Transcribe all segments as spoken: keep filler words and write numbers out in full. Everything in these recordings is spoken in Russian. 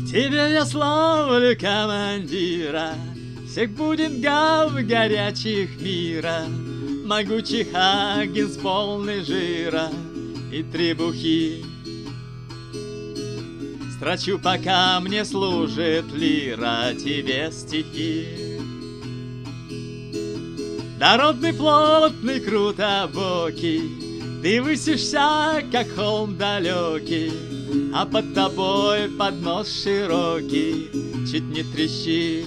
Тебе я славлю, командира, всех будет гав горячих мира, могучий Хаггинс полный жира и требухи. Строчу, пока мне служит лира, тебе стихи. Дородный, плотный, крутобокий, ты высишься, как холм далекий, а под тобой поднос широкий чуть не трещит.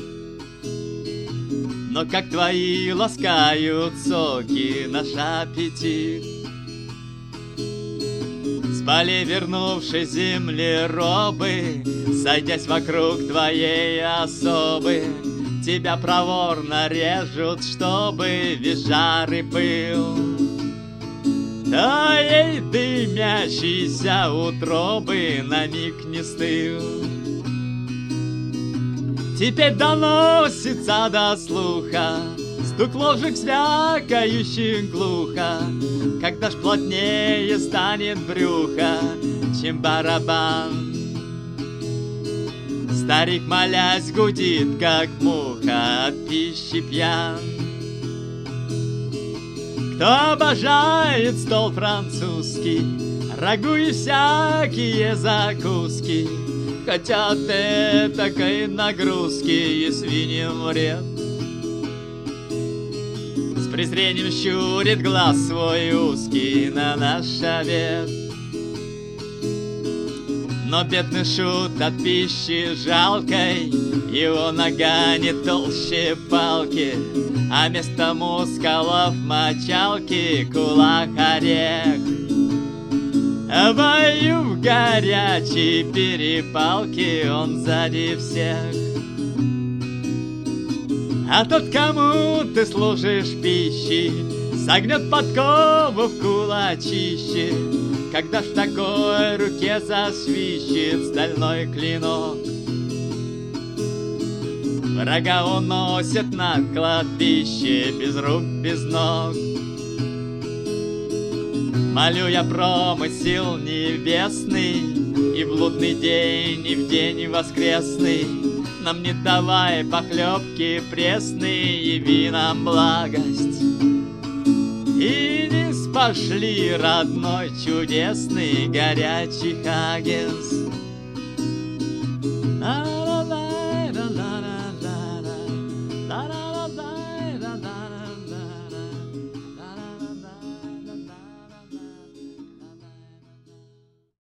Но как твои ласкают соки наш аппетит. С полей вернувшись землеробы, сойдясь вокруг твоей особы, тебя проворно режут, чтобы весь жар и пыл твоей дымящейся утробы на миг не стыл. Теперь доносится до слуха стук ложек звякающих глухо, когда ж плотнее станет брюхо, чем барабан. Старик, молясь, гудит, как муха, от пищи пьян. Кто обожает стол французский, рагу и всякие закуски, хотя от этакой нагрузки и свиньям вред. С презрением щурит глаз свой узкий на наш обед. Но бедный шут от пищи жалкой, его нога не толще палки, а вместо мускулов мочалки кулак орех. В бою в горячей перепалке он сзади всех. А тот, кому ты служишь пищей, согнет подкову в кулачище, когда в такой руке засвищет стальной клинок. Врага уносят на кладбище без рук, без ног. Молю я промысел небесный, и в блудный день, и в день воскресный нам не давай похлебки пресные, яви нам благость. И не спошли, родной, чудесный, горячий Хаггинс.